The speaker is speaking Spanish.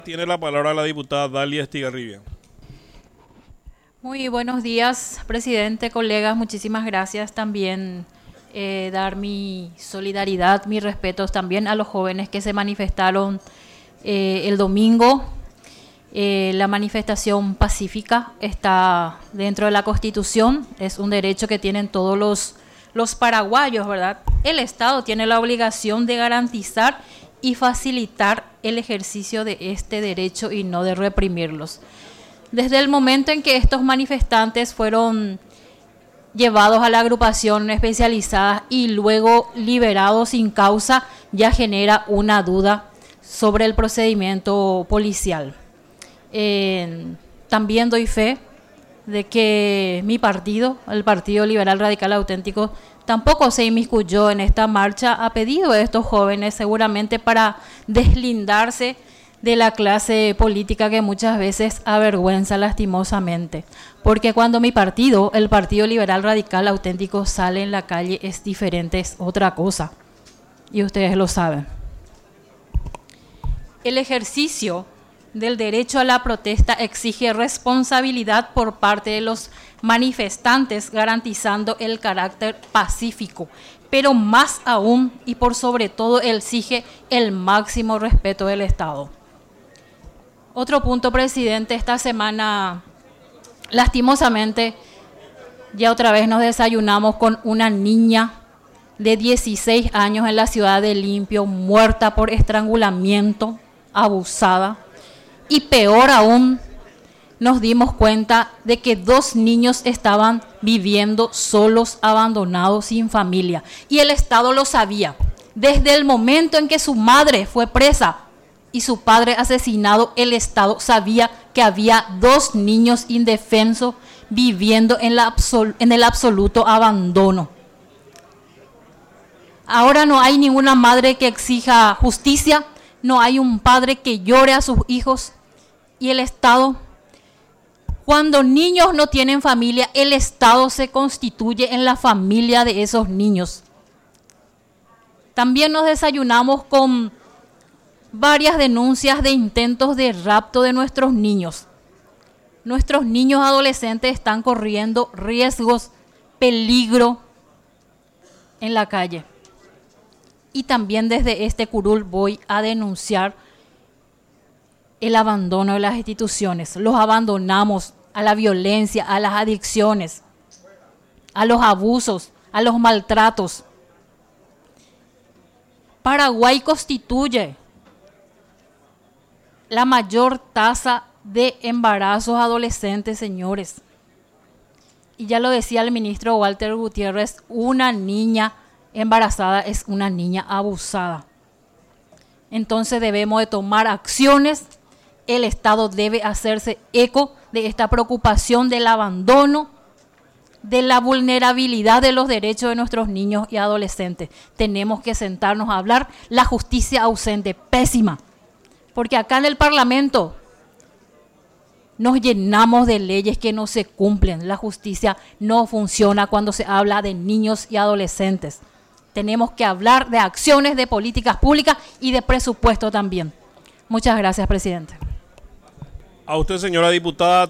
Tiene la palabra la diputada Dalia Estigarribia. Muy buenos días, presidente, colegas. Muchísimas gracias. También dar mi solidaridad, mis respetos también a los jóvenes que se manifestaron el domingo. La manifestación pacífica está dentro de la Constitución. Es un derecho que tienen todos los paraguayos, ¿verdad? El Estado tiene la obligación de garantizar y facilitar el ejercicio de este derecho y no de reprimirlos. Desde el momento en que estos manifestantes fueron llevados a la agrupación especializada y luego liberados sin causa, ya genera una duda sobre el procedimiento policial. También doy fe de que mi partido, el Partido Liberal Radical Auténtico, tampoco se inmiscuyó en esta marcha a pedido de estos jóvenes, seguramente para deslindarse de la clase política que muchas veces avergüenza lastimosamente. Porque cuando mi partido, el Partido Liberal Radical Auténtico, sale en la calle es diferente, es otra cosa. Y ustedes lo saben. El ejercicio del derecho a la protesta exige responsabilidad por parte de los manifestantes, garantizando el carácter pacífico, pero más aún y por sobre todo exige el máximo respeto del Estado. Otro punto, presidente, esta semana, lastimosamente, ya otra vez nos desayunamos con una niña de 16 años en la ciudad de Limpio, muerta por estrangulamiento, abusada. Y peor aún, nos dimos cuenta de que 2 niños estaban viviendo solos, abandonados, sin familia. Y el Estado lo sabía. Desde el momento en que su madre fue presa y su padre asesinado, el Estado sabía que había 2 niños indefensos viviendo en el absoluto abandono. Ahora no hay ninguna madre que exija justicia, no hay un padre que llore a sus hijos. Y el Estado, cuando niños no tienen familia, el Estado se constituye en la familia de esos niños. También nos desayunamos con varias denuncias de intentos de rapto de nuestros niños. Nuestros niños adolescentes están corriendo riesgos, peligro en la calle. Y también desde este curul voy a denunciar el abandono de las instituciones. Los abandonamos a la violencia, a las adicciones, a los abusos, a los maltratos. Paraguay constituye la mayor tasa de embarazos adolescentes, señores. Y ya lo decía el ministro Walter Gutiérrez, una niña embarazada es una niña abusada. Entonces debemos de tomar acciones. El Estado debe hacerse eco de esta preocupación del abandono, de la vulnerabilidad de los derechos de nuestros niños y adolescentes. Tenemos que sentarnos a hablar. La justicia ausente, pésima. Porque acá en el Parlamento nos llenamos de leyes que no se cumplen. La justicia no funciona cuando se habla de niños y adolescentes. Tenemos que hablar de acciones, de políticas públicas y de presupuesto también. Muchas gracias, presidente. A usted, señora diputada.